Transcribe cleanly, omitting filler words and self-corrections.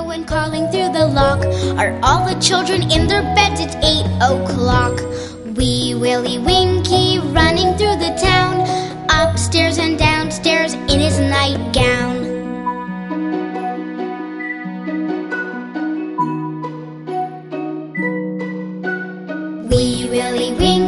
and calling through the lock. Are all the children in their beds? It's 8 o'clock. Wee Willie Winky running through the town, upstairs and downstairs in his nightgown. Wee Willie Winky